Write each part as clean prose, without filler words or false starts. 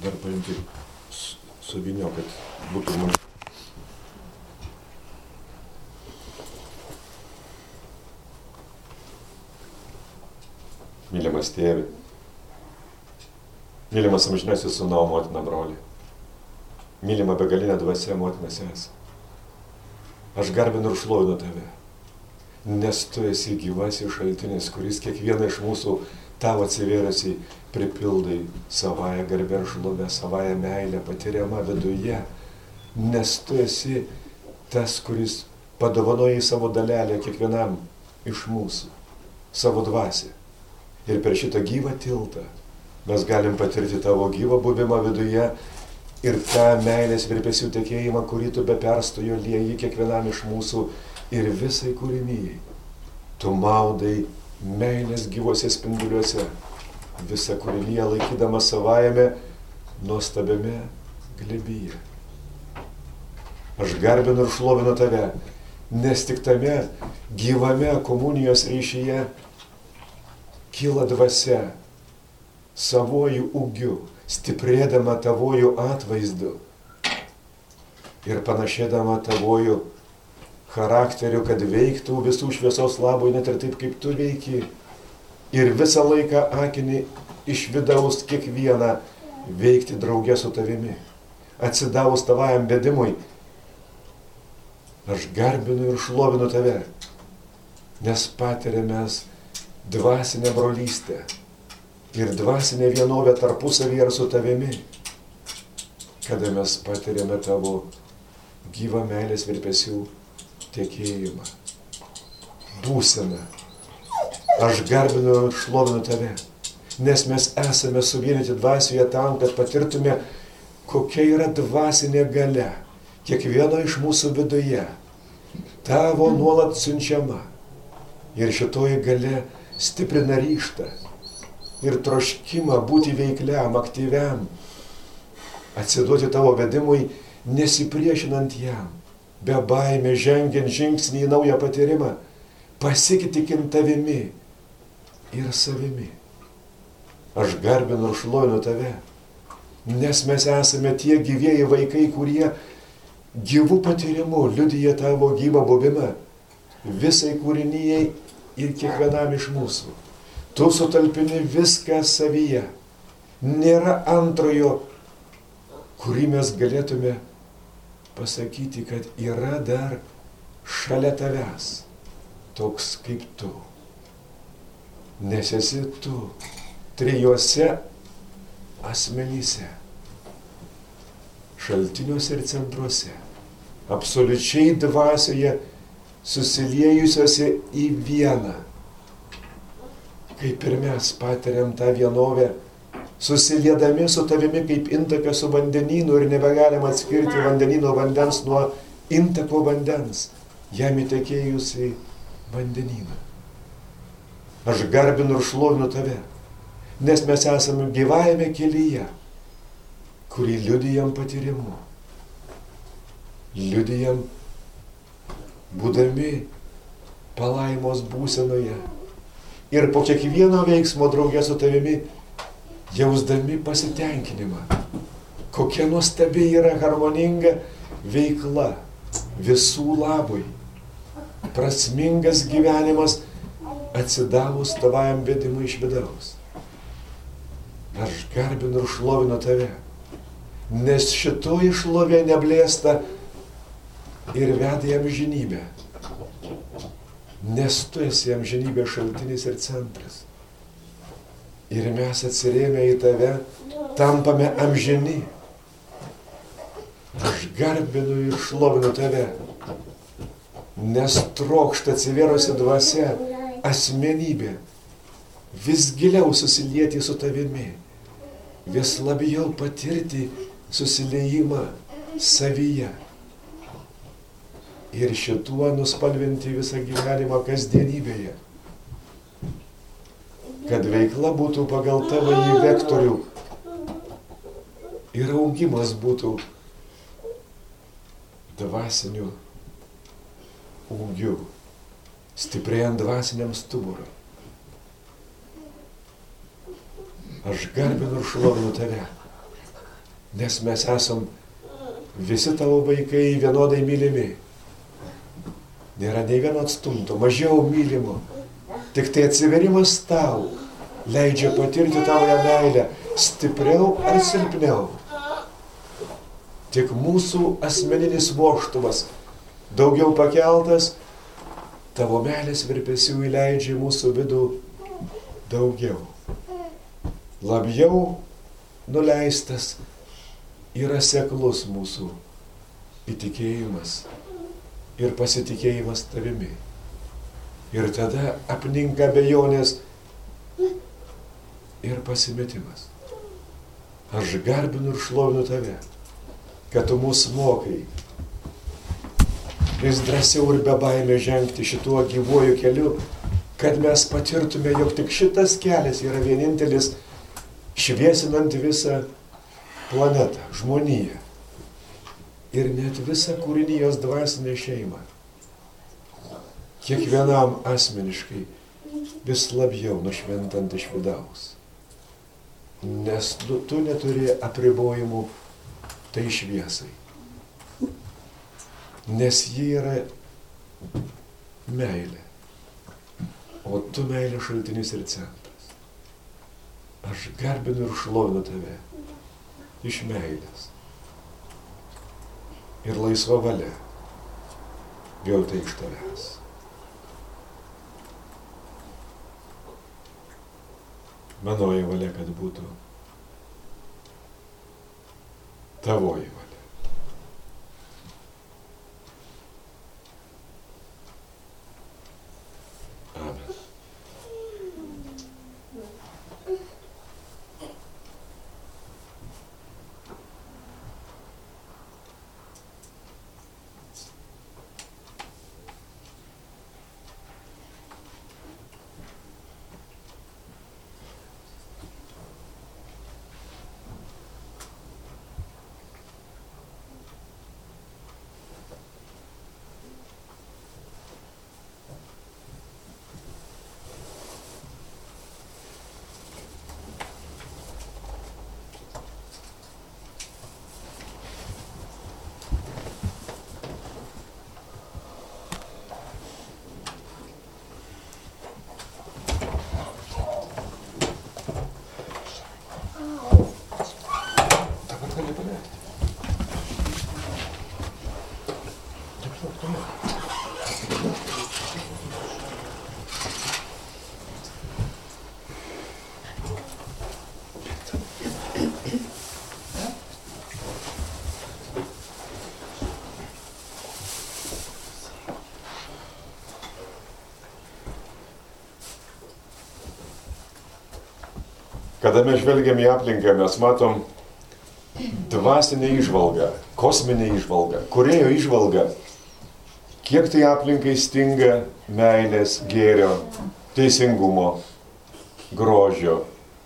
dar paimti suvinio, kad būtų man. Mylimas tėvi, mylimas amžinasis sūnau, motina, broli, mylima begalinė dvasia, motina, sesė. Aš garbinu ir šlovinu tave, nes tu esi gyvasis šaltinis, kuris kiekvieną iš mūsų tavo atsivėrusiai pripildai savąją garbę ir šlovę, savąją meilę patiriamą viduje, nes tu esi tas, kuris padovanojai savo dalelę kiekvienam iš mūsų, savo dvasią. Ir per šitą gyvą tiltą mes galim patirti tavo gyvą buvimą viduje ir tą meilės virpesių tekėjimą, kurį tu be perstojo lieji kiekvienam iš mūsų ir visai kūrinijai. Tu maudai meilės gyvose spinduliuose, visą kūriniją laikydama savajame nuostabiame glėbyje. Aš garbinu ir šlovinu tave, nes tik tame gyvame komunijos ryšyje kyla dvasia, savojų ūgiu, stiprėdama tavojų atvaizdu ir panašėdama tavojų charakteriu, kad veiktų visų šviesos labui, net ir taip, kaip tu veiki. Ir visą laiką akinį iš vidaus kiekvieną veikti drauge su tavimi, atsidavus tavajam vedimui. Aš garbinu ir šlovinu tave, nes patiriame dvasinę brolystę ir dvasinę vienovę tarpusavyje ir su tavimi, kada mes patiriame tavo gyvą meilės virpesių tekėjimą, būseną. Aš garbinu ir šlovinu tave, nes mes esame suvienyti dvasioje tam, kad patirtume, kokia yra dvasinė galia kiekvieno iš mūsų viduje, tavo nuolat siunčiama. Ir šitoji galia stiprina ryžtą ir troškimą būti veikliam, aktyviam, atsiduoti tavo vedimui, nesipriešinant jam, be baimė žengiant žingsnį į naują patyrimą, pasitikint tavimi ir savimi. Aš garbinu ir šlovinu tave, nes mes esame tie gyvieji vaikai, kurie gyvų patyrimų liudija tavo gyvą buvimą visai kūrinijai ir kiekvienam iš mūsų. Tu sutalpini viską savyje. Nėra antrojo, kurį mes galėtume pasakyti, kad yra dar šalia tavęs, toks kaip tu. Nes esi tu trijuose asmenyse, šaltiniuose ir centruose, absoliučiai dvasioje susiliejusiuose į vieną. Kaip ir mes patiriam tą vienovę, susiliedami su tavimi kaip intaka su vandenynu ir nebegalim atskirti vandenyno vandens nuo intako vandens, jam įtekėjus į vandenyną. Aš garbinu ir šlovinu tave, nes mes esame gyvajame kelyje, kurį liudijam patyrimu. Liudijam būdami palaimos būsenoje ir po kiekvieno veiksmo drauge su tavimi jausdami pasitenkinimą. Kokia nuostabi yra harmoninga veikla visų labui, prasmingas gyvenimas atsidavus tavajam vedimui iš vidaus. Aš garbinu ir šlovinu tave, nes šitoji šlovė neblėsta ir veda į amžinybę, nes tu esi amžinybės šaltinis ir centras. Ir mes atsirėmę į tave tampame amžini. Aš garbinu ir šlovinu tave, nes trokšta atsivėrusi dvasia, asmenybė, vis giliau susilieti su tavimi, vis labiau patirti susiliejimą savyje. Ir šituo nuspalvinti visą gyvenimą kasdienybėje. Kad veikla būtų pagal tavo į vektorių ir augimas būtų dvasiniu ūgiu, stiprėjant dvasiniam stuburui. Aš garbinu ir šlovinu tave, nes mes esam visi tavo vaikai vienodai mylimi. Nėra nei vieno atstumto, mažiau mylimo. Tik tai atsiverimas tau leidžia patirti tavoje meilę stipriau ar silpniau. Tik mūsų asmeninis vožtuvas daugiau pakeltas, tavo meilės virpesių įleidžia mūsų vidų daugiau. Labiau nuleistas yra seklus mūsų įtikėjimas ir pasitikėjimas tavimi. Ir tada apninka abejonės ir pasimetimas. Aš garbinu ir šlovinu tave, kad tu mus mokai vis drąsiau ir be baimės žengti šituo gyvuoju keliu, kad mes patirtume, jog tik šitas kelias yra vienintelis šviesinant visą planetą, žmoniją ir net visą kūrinijos dvasinę šeimą. Kiekvienam asmeniškai vis labiau nušventant iš vidaus. Nes tu neturi apribojimų tai šviesai. Nes ji yra meilė. O tu meilė šaltinis ir centras. Aš garbinu ir šlovinu tave iš meilės. Ir laisva valia gauta iš tavęs. Manoji valia, kad būtų tavoji valia. Amen. Kada mes žvelgiam į aplinką, mes matom dvasinę įžvalgą, kosminę įžvalgą, kūrėjo įžvalgą, kiek tai aplinkai stinga meilės, gėrio, teisingumo, grožio.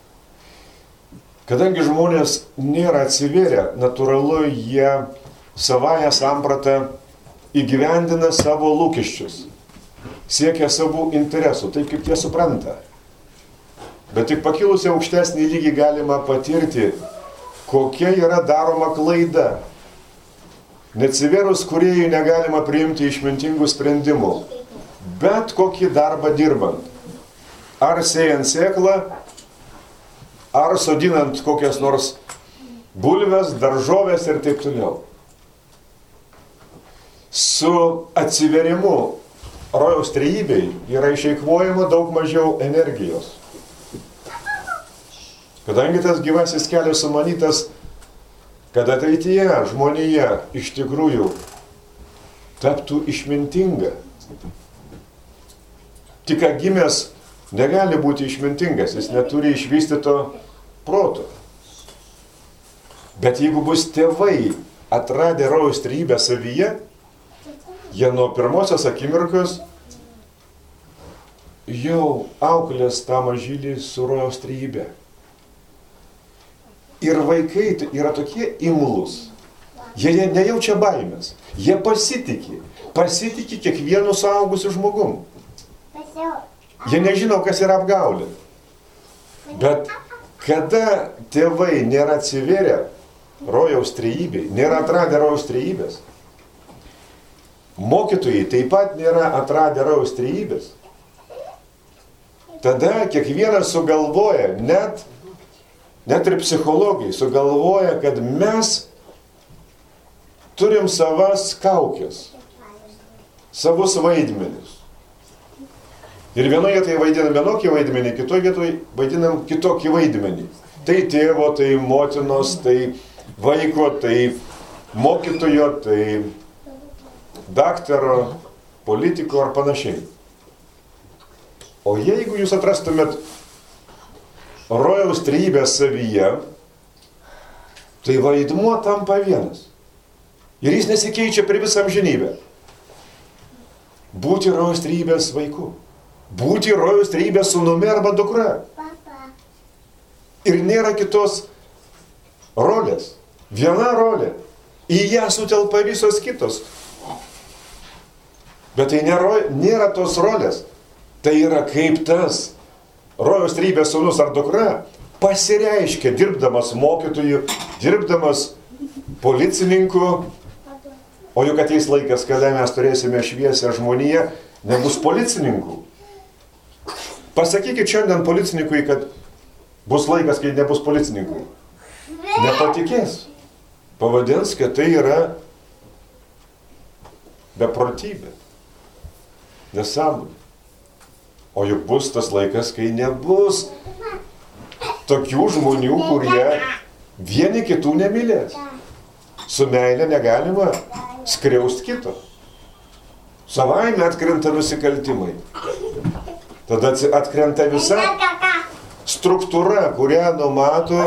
Kadangi žmonės nėra atsivėrę, natūralu, jie savąją sampratą įgyvendina savo lūkesčius, siekia savų interesų, taip kaip jie supranta. Bet tik pakilusi aukštesnį lygį galima patirti, kokia yra daroma klaida. Neatsivėrus kūrėjui negalima priimti išmintingų sprendimų, bet kokį darbą dirbant. Ar sėjant sėklą, ar sodinant kokias nors bulves, daržovės ir taip toliau. Su atsiverimu rojaus trejybei yra išeikvojama daug mažiau energijos. Kadangi tas gyvasis kelias sumanytas, kad ateityje žmonija iš tikrųjų taptų išmintinga. Tik gimęs negali būti išmintingas, jis neturi išvystyto proto. Bet jeigu bus tėvai atradę rojaus trejybę savyje, jie nuo pirmosios akimirkos jau auklės tą mažylį su rojaus trejybe. Ir vaikai yra tokie imlūs. Jie nejaučia baimės. Jie pasitikė kiekvienu suaugusiu žmogum. Jie nežino, kas yra apgaulė. Bet kada tėvai nėra atsivėrę, rojaus trejybei, nėra atradę rojaus trejybės. Mokytojai taip pat nėra atradę rojaus trejybės. Tada kiekvienas sugalvoja, net ir psichologai sugalvoja, kad mes turim savas kaukės, savus vaidmenis. Ir vienoje tai vaidinam vienokį vaidmenį, kitoje vietoje vaidinam kitokį vaidmenį. Tai tėvo, tai motinos, tai vaiko, tai mokytojo, tai daktaro, politiko ar panašiai. O jeigu jūs atrastumėt rojaus trejybę savyje, tai vaidmuo tampa vienas. Ir jis nesikeičia per visą amžinybę. Būti rojaus trejybės vaiku. Būti rojaus trejybės sūnumi arba dukra. Ir nėra kitos rolės. Viena rolė. Į ją sutelpa visos kitos. Bet tai nėra tos rolės. Tai yra kaip tas rojaus trejybės sūnus ar dukra pasireiškia dirbdamas mokytoju, dirbdamas policininku. O juk ateis laikas, kada mes turėsime šviesią žmoniją, nebus policininkų. Pasakykit šiandien policininkui, kad bus laikas, kai nebus policininkų. Nepatikės. Pavadins, kad tai yra beprotybė. Nesąmonė. O juk bus tas laikas, kai nebus tokių žmonių, kurie vieni kitų nemylės. Su meile negalima skriaust kito. Savaime atkrenta nusikaltimai. Tada atkrenta visa struktūra, kurią numato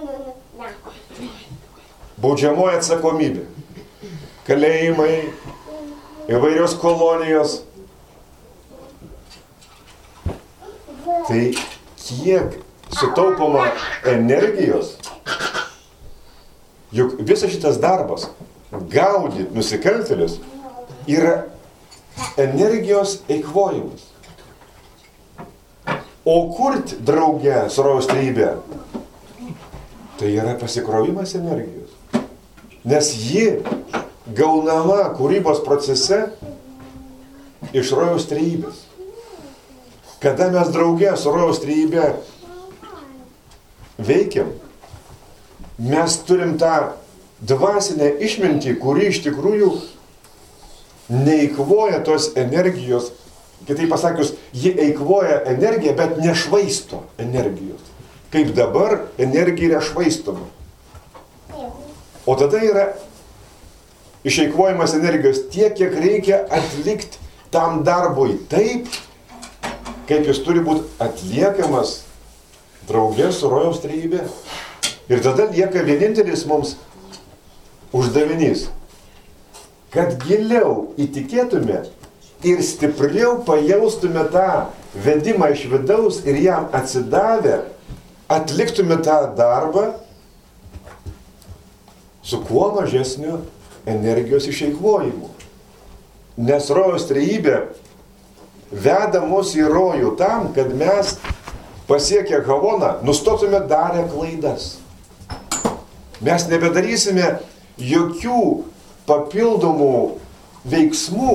baudžiamoji atsakomybė. Kalėjimai, įvairios kolonijos. Tai kiek sutaupoma energijos, juk visas šitas darbas, gaudyti nusikaltėlius, yra energijos eikvojimas. O kurti drauge su rojaus trejybe, tai yra pasikrovimas energijos. Nes ji gaunama kūrybos procese iš rojaus trejybės. Kada mes drauge su rojaus trejybe veikiam, mes turim tą dvasinę išmintį, kuri iš tikrųjų neeikvoja tos energijos. Kitaip pasakius, ji eikvoja energiją, bet nešvaisto energijos. Kaip dabar energija yra švaistoma. O tada yra išeikvojimas energijos tiek, kiek reikia atlikti tam darbui taip, kaip jis turi būti atliekamas drauge su rojaus trejybe. Ir tada lieka vienintelis mums uždavinys, kad giliau įtikėtume ir stipriau pajaustume tą vedimą iš vidaus ir jam atsidavę, atliktume tą darbą su kuo mažesniu energijos išeikvojimu. Nes rojaus trejybė veda mus į rojų tam, kad mes pasiekę Havoną nustotume darę klaidas. Mes nebedarysime jokių papildomų veiksmų,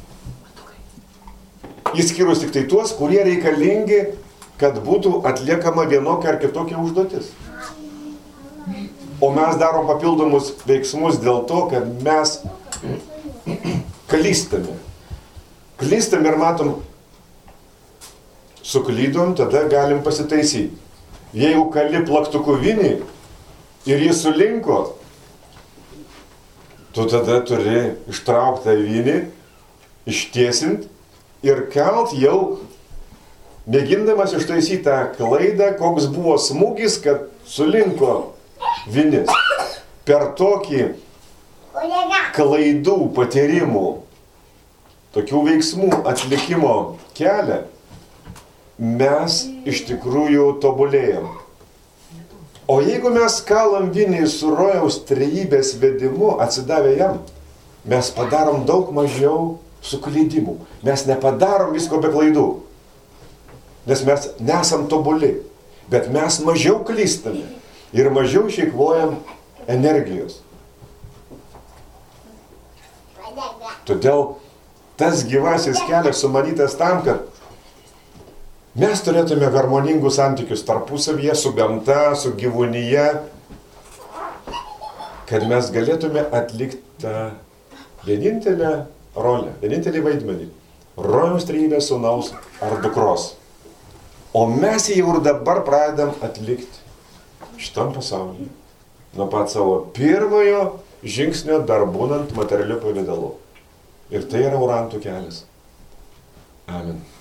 išskyrus tik tai tuos, kurie reikalingi, kad būtų atliekama vienokia ar kitokia užduotis. O mes darom papildomus veiksmus dėl to, kad mes klystame. Klystam ir matom, suklydom, tada galim pasitaisyti. Jeigu kali plaktuku vinį ir jis sulinko, tu tada turi ištrauktą vinį, ištiesint ir kelt jau, mėgindamas ištaisyti tą klaidą, koks buvo smūgis, kad sulinko vinis. Per tokį klaidų patyrimų, tokių veiksmų atlikimo kelią, mes iš tikrųjų tobulėjam. O jeigu mes kalam vinį su rojaus trejybės vedimu, atsidavę jam, mes padarom daug mažiau suklydimų. Mes nepadarom visko be klaidų. Nes mes nesam tobuli. Bet mes mažiau klystame ir mažiau išeikvojam energijos. Todėl tas gyvasis kelias sumanytas tam, kad mes turėtume harmoningus santykius tarpusavyje, su gamta, su gyvūnyje, kad mes galėtume atlikti tą vienintelę rolę, vienintelį vaidmenį. Rojaus trejybės sūnaus ar dukros. O mes jį jau ir dabar pradedam atlikti šitam pasaulyje. Nuo pat savo pirmojo žingsnio dar būnant materialiu pavidalu. Ir tai yra orantų kelias. Amen.